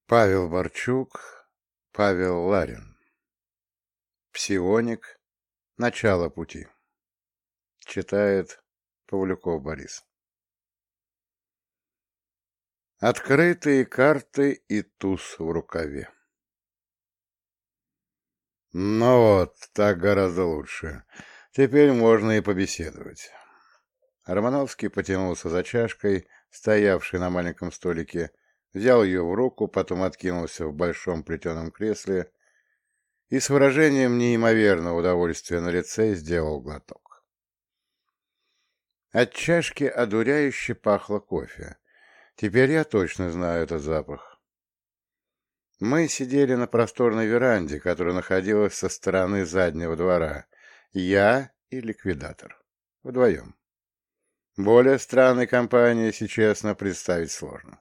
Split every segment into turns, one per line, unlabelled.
Павел Борчук, Павел Ларин. Псионик. Начало пути. Читает Павлюков Борис. Открытые карты и туз в рукаве. Ну вот, так гораздо лучше. Теперь можно и побеседовать. Романовский потянулся за чашкой, стоявшей на маленьком столике, взял ее в руку, потом откинулся в большом плетеном кресле и с выражением неимоверного удовольствия на лице сделал глоток. От чашки одуряюще пахло кофе. Теперь я точно знаю этот запах. Мы сидели на просторной веранде, которая находилась со стороны заднего двора. Я и ликвидатор. Вдвоем. Более странной компании, если честно, представить сложно.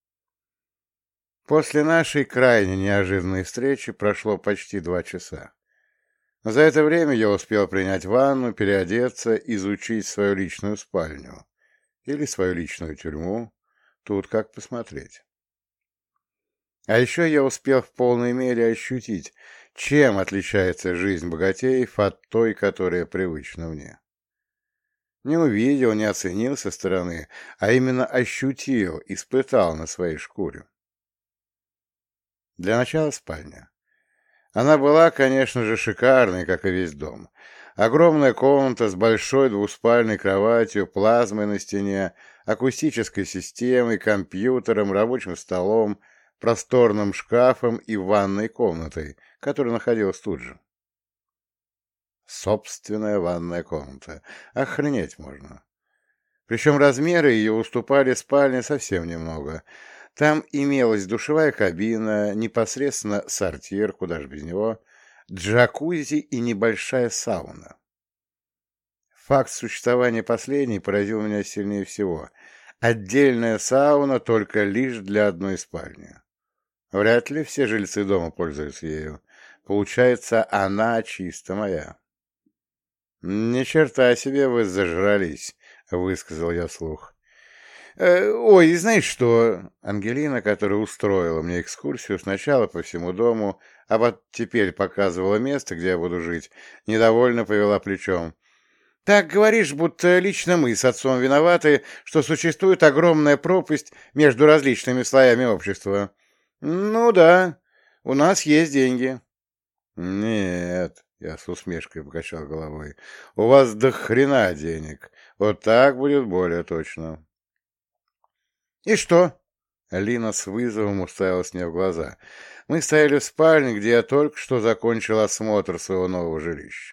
После нашей крайне неожиданной встречи прошло почти 2 часа. За это время я успел принять ванну, переодеться, изучить свою личную спальню. Или свою личную тюрьму. Тут как посмотреть. А еще я успел в полной мере ощутить, чем отличается жизнь богатеев от той, которая привычна мне. Не увидел, не оценил со стороны, а именно ощутил, испытал на своей шкуре. Для начала спальня. Она была, конечно же, шикарной, как и весь дом. Огромная комната с большой двуспальной кроватью, плазмой на стене, акустической системой, компьютером, рабочим столом, просторным шкафом и ванной комнатой, которая находилась тут же. Собственная ванная комната. Охренеть можно. Причем размеры ее уступали спальне совсем немного. Там имелась душевая кабина, непосредственно сортир, куда же без него, джакузи и небольшая сауна. Факт существования последней поразил меня сильнее всего. Отдельная сауна только лишь для одной спальни. Вряд ли все жильцы дома пользуются ею. Получается, она чисто моя. «Ни черта себе вы зажрались», — высказал я вслух. «Ой, знаешь что?» Ангелина, которая устроила мне экскурсию сначала по всему дому, а вот теперь показывала место, где я буду жить, недовольно повела плечом. «Так говоришь, будто лично мы с отцом виноваты, что существует огромная пропасть между различными слоями общества. Ну да, у нас есть деньги». «Нет», — я с усмешкой покачал головой, — «у вас до хрена денег. Вот так будет более точно». «И что?» Алина с вызовом уставилась мне в глаза. Мы стояли в спальне, где я только что закончил осмотр своего нового жилища.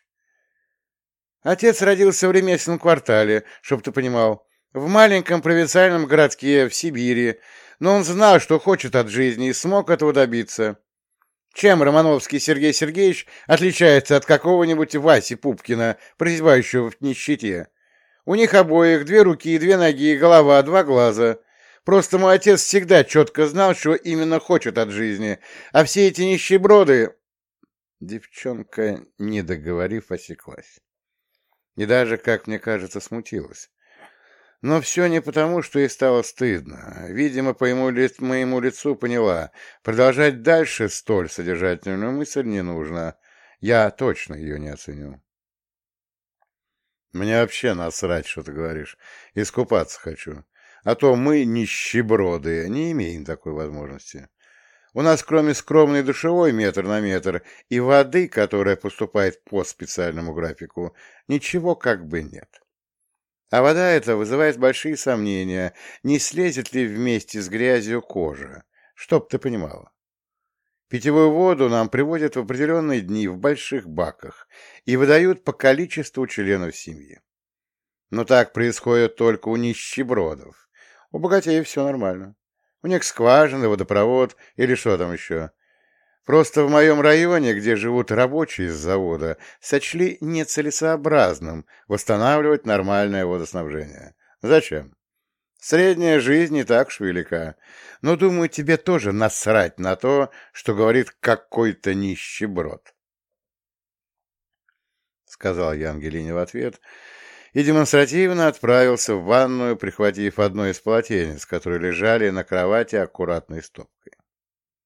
Отец родился в ремесленном квартале, чтоб ты понимал, в маленьком провинциальном городке в Сибири, но он знал, что хочет от жизни, и смог этого добиться. Чем Романовский Сергей Сергеевич отличается от какого-нибудь Васи Пупкина, прозябающего в нищете? У них обоих 2 руки, 2 ноги, голова, 2 глаза. Просто мой отец всегда четко знал, что именно хочет от жизни, а все эти нищеброды...» Девчонка, не договорив, осеклась. И даже, как мне кажется, смутилась. Но все не потому, что ей стало стыдно. Видимо, по моему лицу поняла. Продолжать дальше столь содержательную мысль не нужно. Я точно ее не оценю. Мне вообще насрать, что ты говоришь. Искупаться хочу. А то мы, нищеброды, не имеем такой возможности. У нас, кроме скромной душевой 1 на метр и воды, которая поступает по специальному графику, ничего как бы нет. А вода эта вызывает большие сомнения, не слезет ли вместе с грязью кожа, чтоб ты понимала. Питьевую воду нам приводят в определенные дни в больших баках и выдают по количеству членов семьи. Но так происходит только у нищебродов. У богатеев все нормально. У них скважина, водопровод или что там еще. Просто в моем районе, где живут рабочие с завода, сочли нецелесообразным восстанавливать нормальное водоснабжение. Зачем? Средняя жизнь не так уж велика. Но, думаю, тебе тоже насрать на то, что говорит какой-то нищеброд. Сказал я Ангелине в ответ и демонстративно отправился в ванную, прихватив одно из полотенец, которые лежали на кровати аккуратной стопкой.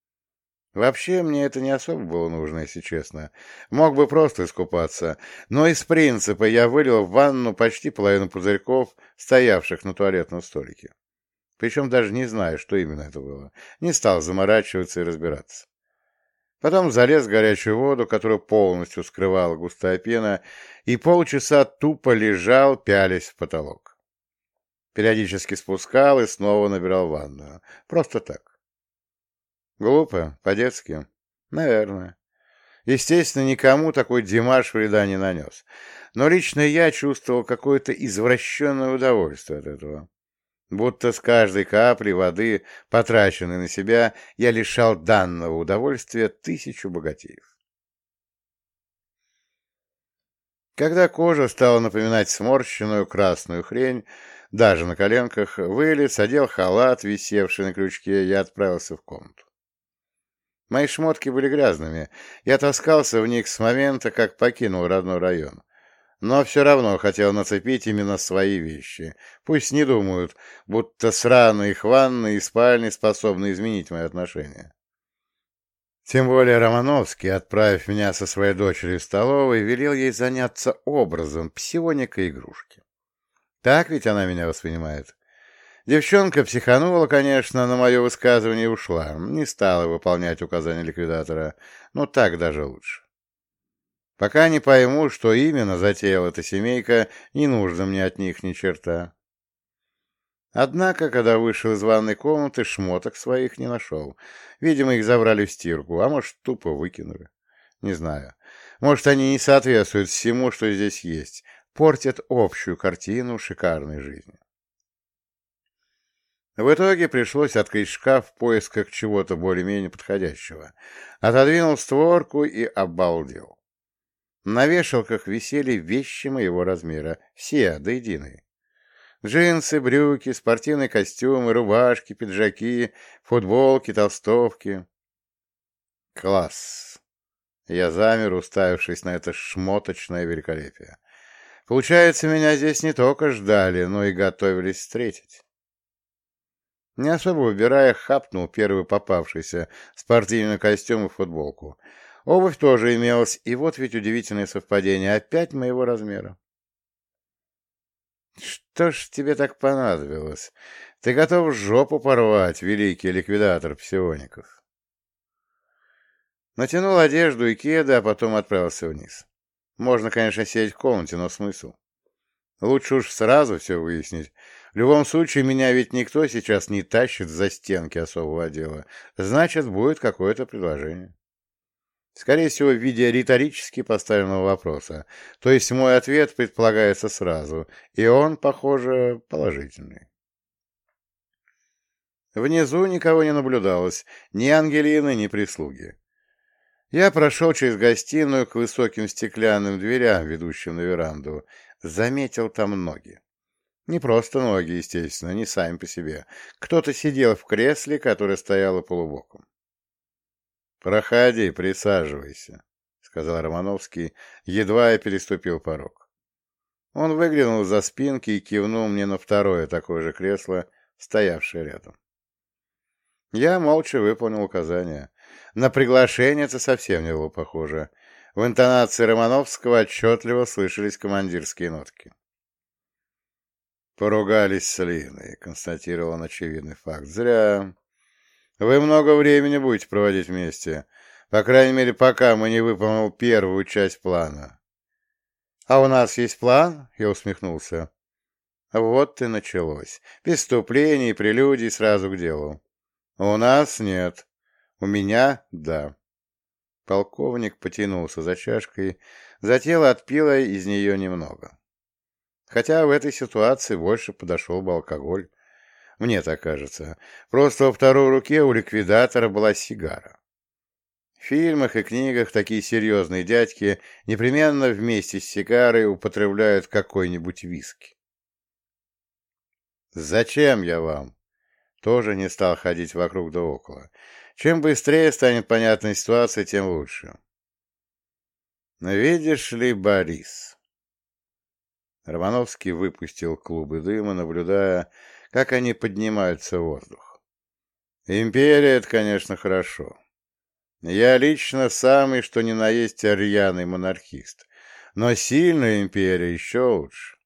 Вообще, мне это не особо было нужно, если честно. Мог бы просто искупаться, но из принципа я вылил в ванну почти половину пузырьков, стоявших на туалетном столике. Причем даже не знаю, что именно это было. Не стал заморачиваться и разбираться. Потом залез в горячую воду, которую полностью скрывала густая пена, и полчаса тупо лежал, пялясь в потолок. Периодически спускал и снова набирал ванную. Просто так. Глупо, по-детски. Наверное. Естественно, никому такой Димаш вреда не нанес. Но лично я чувствовал какое-то извращенное удовольствие от этого. Будто с каждой капли воды, потраченной на себя, я лишал данного удовольствия 1000 богатеев. Когда кожа стала напоминать сморщенную красную хрень, даже на коленках, вылез, одел халат, висевший на крючке, и отправился в комнату. Мои шмотки были грязными, я таскался в них с момента, как покинул родной район. Но все равно хотел нацепить именно свои вещи. Пусть не думают, будто сраные их ванны и спальни способны изменить мои отношения. Тем более Романовский, отправив меня со своей дочерью в столовой, велел ей заняться образом псионика игрушки. Так ведь она меня воспринимает. Девчонка психанула, конечно, на мое высказывание и ушла. Не стала выполнять указания ликвидатора, но так даже лучше. Пока не пойму, что именно затеяла эта семейка, не нужно мне от них ни черта. Однако, когда вышел из ванной комнаты, шмоток своих не нашел. Видимо, их забрали в стирку, а может, тупо выкинули. Не знаю. Может, они не соответствуют всему, что здесь есть, портят общую картину шикарной жизни. В итоге пришлось открыть шкаф в поисках чего-то более-менее подходящего. Отодвинул створку и обалдел. На вешалках висели вещи моего размера, все до единой. Джинсы, брюки, спортивные костюмы, рубашки, пиджаки, футболки, толстовки. Класс! Я замер, уставившись на это шмоточное великолепие. Получается, меня здесь не только ждали, но и готовились встретить. Не особо выбирая, хапнул первый попавшийся спортивный костюм и футболку. Обувь тоже имелась, и вот ведь удивительное совпадение, опять моего размера. Что ж тебе так понадобилось? Ты готов жопу порвать, великий ликвидатор псиоников. Натянул одежду и кеды, а потом отправился вниз. Можно, конечно, сидеть в комнате, но смысл? Лучше уж сразу все выяснить. В любом случае, меня ведь никто сейчас не тащит за стенки особого отдела. Значит, будет какое-то предложение. Скорее всего, в виде риторически поставленного вопроса. То есть мой ответ предполагается сразу, и он, похоже, положительный. Внизу никого не наблюдалось, ни Ангелины, ни прислуги. Я прошел через гостиную к высоким стеклянным дверям, ведущим на веранду. Заметил там ноги. Не просто ноги, естественно, не сами по себе. Кто-то сидел в кресле, которое стояло полубоком. «Проходи, присаживайся», — сказал Романовский, едва я переступил порог. Он выглянул из-за спинки и кивнул мне на второе такое же кресло, стоявшее рядом. Я молча выполнил указание. На приглашение это совсем не было похоже. В интонации Романовского отчетливо слышались командирские нотки. «Поругались с Линой», — констатировал он очевидный факт. «Зря. Вы много времени будете проводить вместе. По крайней мере, пока мы не выполним первую часть плана». «А у нас есть план?» — я усмехнулся. Вот и началось. Преступление и прелюдии сразу к делу. «У нас нет. У меня — да». Полковник потянулся за чашкой, затем отпил из нее немного. Хотя в этой ситуации больше подошел бы алкоголь. Мне так кажется. Просто во второй руке у ликвидатора была сигара. В фильмах и книгах такие серьезные дядьки непременно вместе с сигарой употребляют какой-нибудь виски. «Зачем я вам?» Тоже не стал ходить вокруг да около. Чем быстрее станет понятна ситуация, тем лучше. «Видишь ли, Борис?» Романовский выпустил клубы дыма, наблюдая, как они поднимаются в воздух. «Империя — это, конечно, хорошо. Я лично самый, что ни на есть, рьяный монархист. Но сильная империя еще лучше.